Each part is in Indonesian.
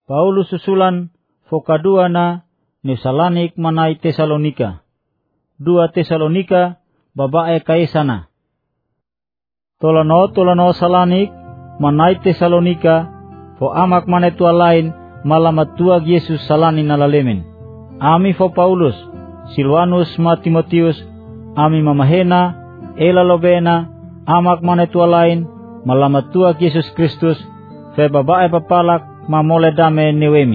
Paulus susulan fokaduana ni Salanik manai Tesalonika. 2 Tesalonika babae kaisana. Tolano Salanik manai Tesalonika fo amak manetua lain malamat tuag Yesus salani nalalemen. Ami fo Paulus, Silwanus ma Timotius, ami mamahena, ela lobena, amak manetua lain malamat tuag Yesus Kristus, fe babae papalak mamole dame newemi.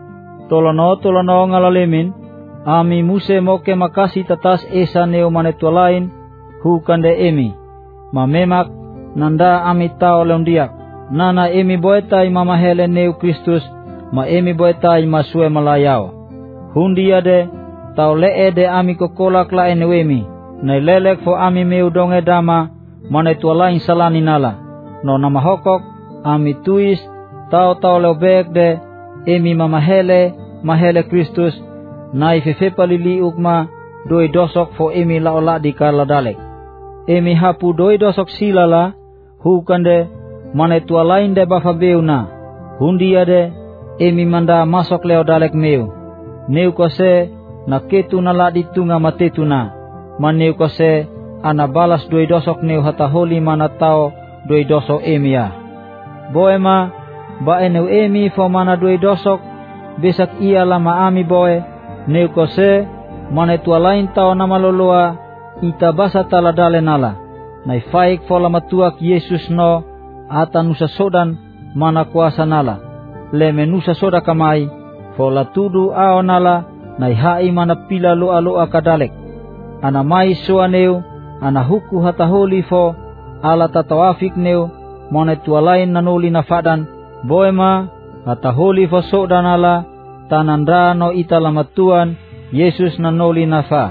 Tolano ngalalemin, ami muse moke makasi tatas esa neo manetua lain, hukande emi, mamemak nanda ami tao leondiak, nana emi boetai mamahele neo Kristus, ma emi boetai masue malayao. Hundia de, tau lee de ami kokolak la enewemi, na lelek fo ami meudonge dama, manetua lain salani nala, no nama hokok, ami tuis, tau leobek de, emi mahele Kristus, na ifefe lili ukma, doi dosok fo emi laola di kaladalek. Emi hapu doi dosok silala, hukande, manetua lain de bafabeuna, hundia de, emi manda masok leodalek meu. Neu kose, na ketu na la ditunga matetuna, maneu kose, ana balas doi dosok neu hataholi manatao doi dosok emia. Boema, ba eneu emi fo mana doi dosok, besak ia lama ami boe, neu kose, manetua lain tao nama loloa, ita basa taladale nala, nai faik fo lama tuak Yesus no, ata nusa sodan mana kuasa nala, leme nusa soda kamai, fo latudu ao nala, nai hai mana pila loa kadalek, ana mai soa neu, ana huku hataholi fo, ala tatawafik neu, manetua lain nanoli nafadan, boema, hataholi fo soda nala, tanandra no ita lamatuan, Yesus nanoli nafa.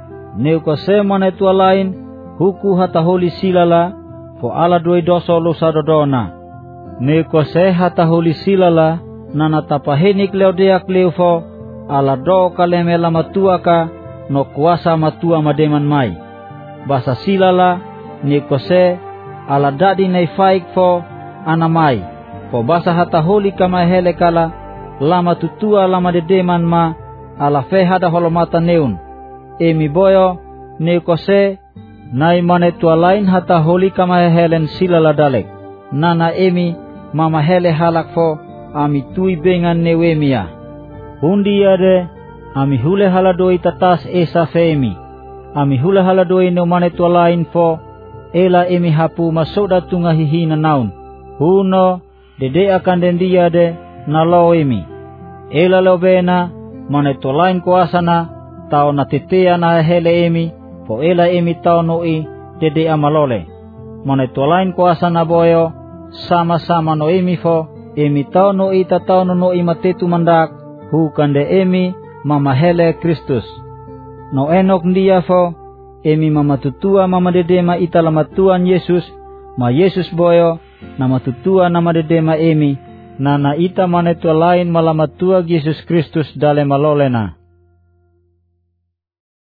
Neu kose manetua lain, huku hataholi silala, fo ala doi doso lusa dodona. Neu kose hataholi silala, nana tapahenik leodeak leufo, ala do kaleme lamatua ka, no kuasa matua mademan mai. Basa silala, neu kose, ala dadi nai faik fo, anamai. Fo basa hataholi kama hele kala, lama tutua lama dedeman ma, ala fe hada holomata neun. Emi boyo, neu kose, nai manetua lain hataholi kama helen silala dalek. Nana emi, mama hele halak fo, ami tui bengan newemia. Hundi ade, ami hule haladoi tatas esa femi. Ami hule haladoi neu manetua lain fo, ela emi hapu masoda tunga hihina naun. Huno, dede akan dendia de, nalo emi. Ela lobena, manetua lain kuasana, tau na tetea na hele emi, fo ela emi tau noi, dede amalole. Manetua lain kuasana boyo, sama-sama no emi fo, emi tau no ita tau no matetu mandak, hukande emi mamahele Kristus. No enok ndia fo, emi mamatutua mamadedema ita lamatuan Yesus, ma Yesus boyo, namatutua namadedema emi, nana ita manetua lain malamatua Yesus Kristus dale malolena.